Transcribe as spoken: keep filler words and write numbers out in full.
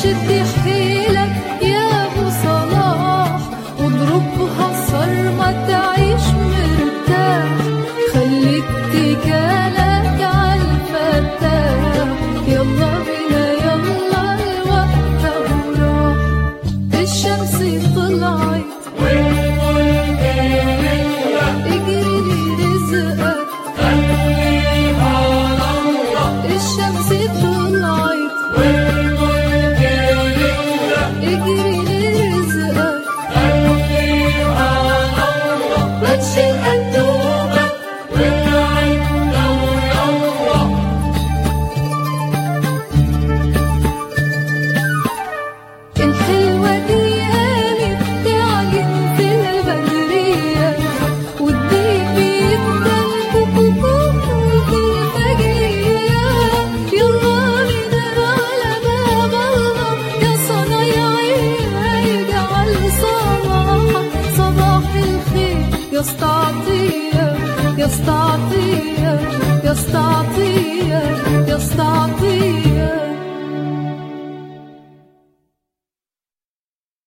شد حيلك يا ابو صلاح واضربها صرمة تعيش مرتاح، خلي اتكالك عالفتاح. يلا بينا يلا الوقت وراح، الشمس طلعت اجري لرزقك خليها نورة. الشمس طلعت اجري لرزقك خليها نورة. ما تشيل قدومك والعين نورة. الحلوة دي قامت تعجن في البدرية والديك بيتدلق في الفجرية. يلا بينا على باب الله يا صنايعية، اجعل صباحك صباح الخير يا استعطية يا استعطية يا استعطية يا استعطية.